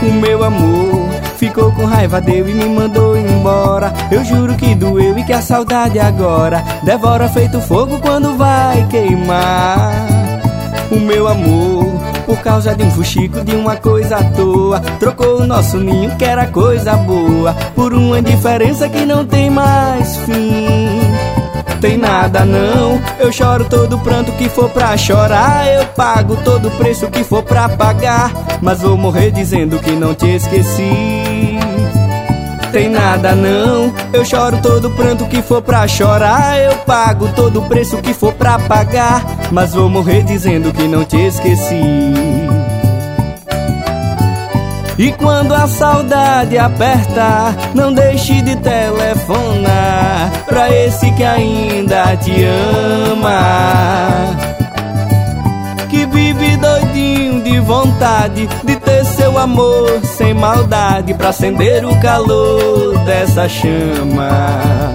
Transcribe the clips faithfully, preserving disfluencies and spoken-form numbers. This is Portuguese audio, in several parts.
O meu amor ficou com raiva, deu e me mandou embora. Eu juro que doeu e que a saudade agora devora feito fogo quando vai queimar. O meu amor, por causa de um fuxico, de uma coisa à toa, trocou o nosso ninho que era coisa boa por uma indiferença que não tem mais fim. Tem nada não, eu choro todo pranto que for pra chorar, eu pago todo o preço que for pra pagar, mas vou morrer dizendo que não te esqueci. Tem nada não, eu choro todo pranto que for pra chorar, eu pago todo o preço que for pra pagar, mas vou morrer dizendo que não te esqueci. E quando a saudade aperta, não deixe de telefonar pra esse que ainda te ama, que vive doidinho de vontade de ter seu amor sem maldade pra acender o calor dessa chama.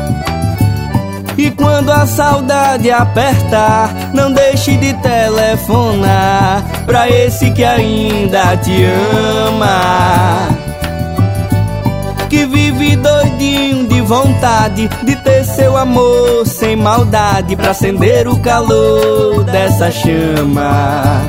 E quando a saudade apertar, não deixe de telefonar pra esse que ainda te ama, que vive doidinho de vontade de ter seu amor sem maldade pra acender o calor dessa chama.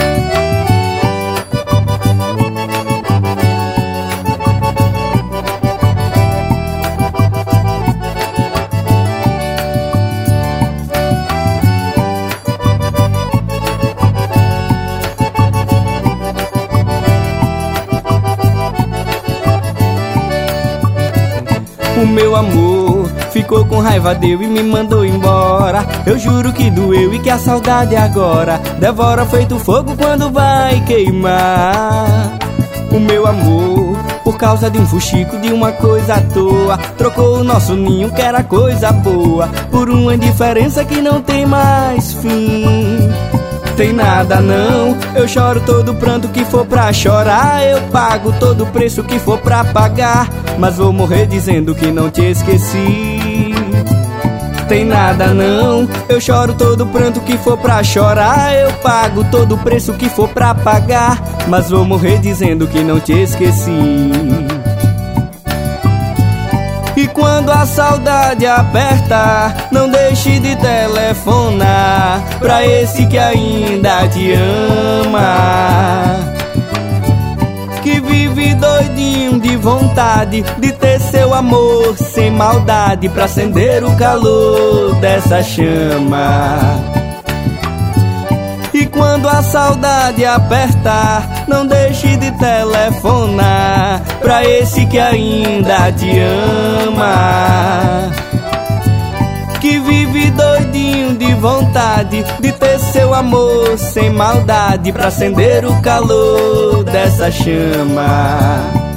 O meu amor ficou com raiva, deu e me mandou embora. Eu juro que doeu e que a saudade agora devora feito fogo quando vai queimar. O meu amor, por causa de um fuxico, de uma coisa à toa, trocou o nosso ninho que era coisa boa por uma indiferença que não tem mais fim. Tem nada não, eu choro todo pranto que for pra chorar, eu pago todo o preço que for pra pagar, mas vou morrer dizendo que não te esqueci. Tem nada não, eu choro todo pranto que for pra chorar, eu pago todo o preço que for pra pagar, mas vou morrer dizendo que não te esqueci. E quando a saudade aperta, não deixe de telefonar pra esse que ainda te ama, que vive doidinho de vontade de ter seu amor sem maldade pra acender o calor dessa chama. E quando a saudade apertar, não deixe de telefonar pra esse que ainda te ama, que vive doidinho de vontade de ter seu amor sem maldade pra acender o calor dessa chama.